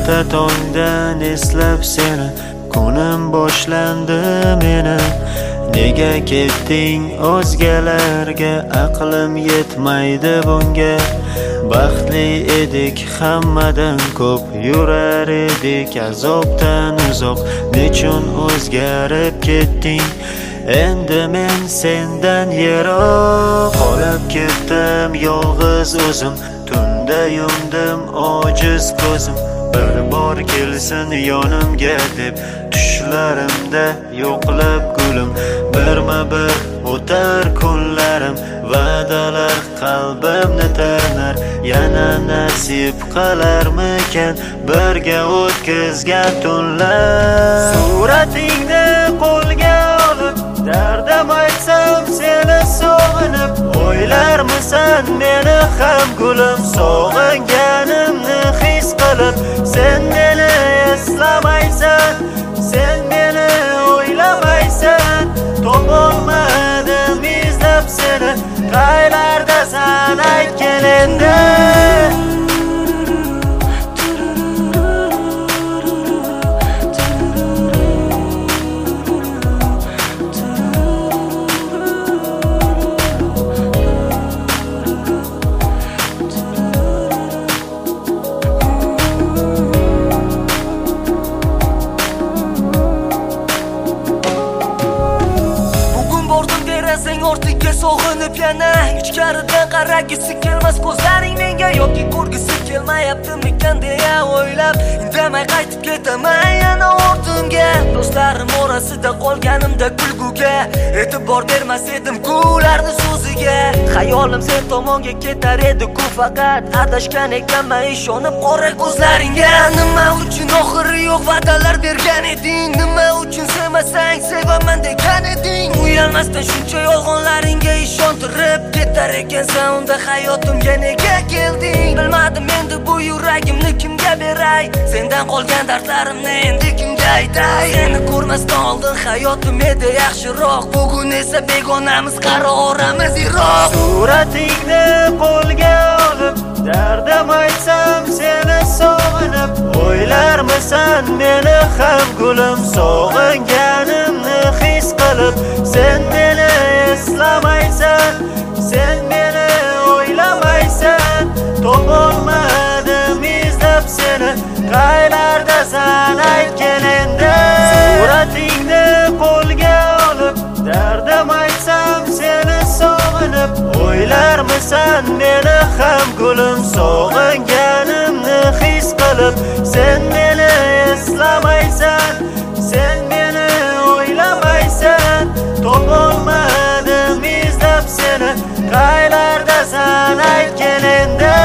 erta tongdan eslab seni kunim boshlandi meni. Nega ketding o'zgalarga, aqlim yetmaydi bunga. Baxtli edik hammadan ko'p, yurar edik azobdan uzoq. Nechun o'zgarib ketding, endi men sendan yiroq. Qolib ketdim yolg'iz o'zim, tunda yumdim ojiz ko'zim. Bir bor kelsin yonimga deb, tushlarimda yo'qlab gulim. Birma-bir o'tar kunlarim, va'dalar qalbimni tarnar. Yana nasib qilarmikan birga o'tkazgan tunlar. Suratingni qo'lga olib, dardim aytsam seni sog'inib, o'ylarmisan meni ham gulim, sog'inganimni his qilib. Sen meni eslamaysan, sen meni o'ylamaysan. Topolmadim izlab seni, qaylardasan aytgin endi. Ortiga sog'inib yana ichkaridan qaragisi kelmas ko'zlaring menga, yoki ko'rgisi kelmayaptimikan deya o'ylab indamay qaytib ketaman yana ortimga. Do'stlarim orasida qolganimda kulguga e'tibor bermas edim kularni so'ziga. Xayolim sen tomonga ketar edi ku faqat, adashgan ekanman ishonib qora ko'zlaringga. Nima uchun oxiri yo'q va'dalar bergan eding, nima uchun sevmasang sevaman degan eding. Uyalmasdan shuncha yolg'onlaringga ishontirib ketar ekansan, unda hayotimga nega kelding? Bilmadim endi bu yuragimni kimga beray, sendan qolgan dardlarimni endi kimga aytay? Seni ko'rmasdan oldin hayotim edi yaxshiroq, bugun esa begonamiz qaroramiz yiroq. Suratingni qo'lga olib, dardim aytsam seni sog'inib, o'ylarmisan meni ham gulim, sog'inganimni his qilib. Sen meni eslamaysan, sen meni o'ylamaysan. Topolmadim izlab seni, qaylardasan aytgin endi. Suratingni qo'lga olib, dardim aytsam seni sog'inib, o'ylarmisan meni ham gulim, sog'inganimni his qilib. Sen meni eslamaysan, sen meni o'ylamaysan. Topolmadim izlab seni, qaylardasan aytgin endi.